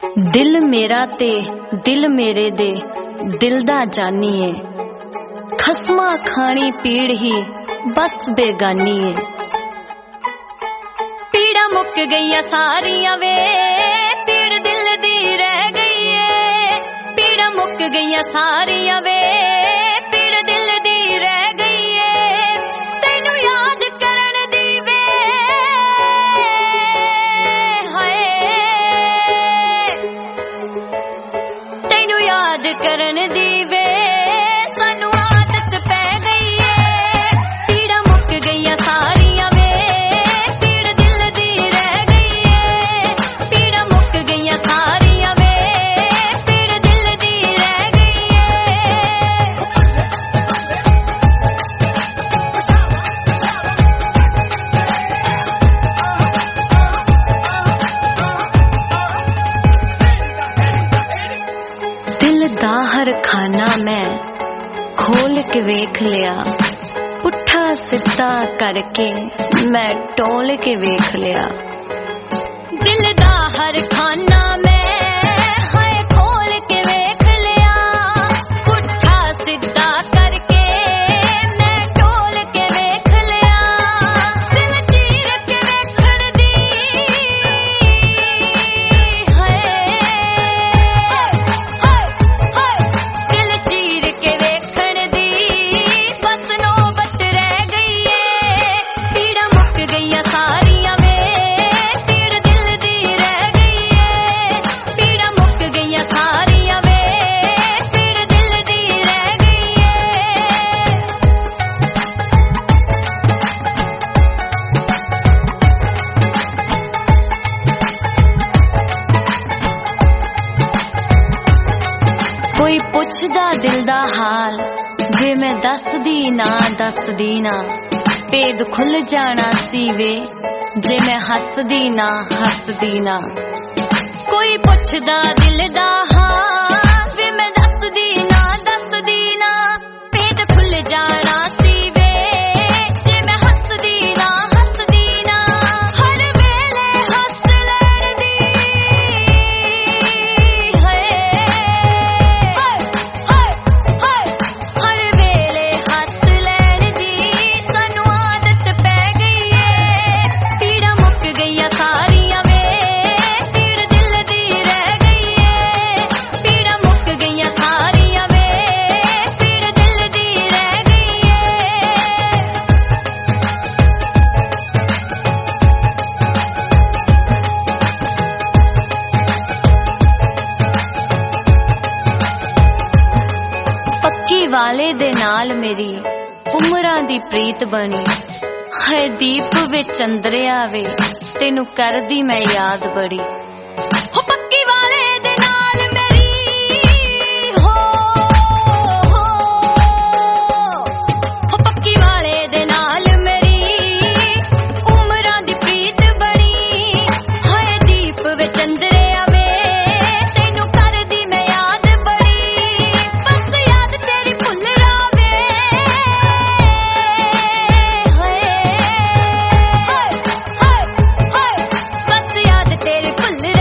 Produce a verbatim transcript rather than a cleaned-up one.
दिल मेरा ते दिल मेरे दे दिल दा जानी है, खसमा खानी पीड़ ही बस बेगानी है। पीड़ा मुक गईया सारिया वे, पीड़ दिल दी रह गई है। पीड़ा मुक गईया सारिया वे, पीड़ दिल दी रह गई है। तैनू याद करन दी वे हाय, तैनू याद करन दी वे सानू आदत पै गई है। पीड़ा मुक गईया सारिया वे, पीड़ दिल दी रह गई है। पीड़ा मुक गईया सारिया वे, पीड़ दिल दी रह गई है। दिल दा हर खाना मैं खोल के वेख लिया, पुट्ठा सिद्धा करके मैं टोल के वेख लिया। दिल दा हर खाना मैं हाय खोल के वेख लिया, पुट्ठा सिद्धा करके मैं टोल के वेख लिया। दिल चीर के वेखण दी हाय हाय हाय, दिल चीर के वेखण दी बस नौबत रह गई है। पीड़ा मुक गईया सारिया वे, पीड़ दिल दी रह गई है। पीड़ा मुक गईया सारिया वे, पीड़ दिल दी रह गई है। कोई पुछदा दिल दा हाल, जे मैं दसदी ना दसदी ना भेद खुल जाना सी वे, जे मैं हसदी ना हसदी ना। कोई पुछदा दिल दा हाल, जे मैं दसदी ना दसदी ना भेद खुल जाना सी वे, जे मैं हसदी ना हसदी ना। हर वेले हस लैण दी हाय हाय हाय हाय, हर वेले हस लैण दी सानू आदत पै गई है। पीड़ा मुक गईया सारिया वे, पीड़ दिल दी रह गई है। पीड़ा मुक गईया सारिया वे, पीड़ दिल दी रह गई है। पक्की वाले दे नाल मेरी उमरां दी प्रीत बनी, है दीप विच चंद्रिया वे तेनू करदी मैं याद बड़ी। हो पक्की वाले दे नाल मेरी हो हो हो, पक्की वाले दे नाल मेरी उमरां दी प्रीत बनी, है दीप विच चंद्रिया वे तेनू करदी मैं याद बड़ी। बस याद तेरी भुल रावे हाय हाय हाय हाय, बस याद तेरी भुल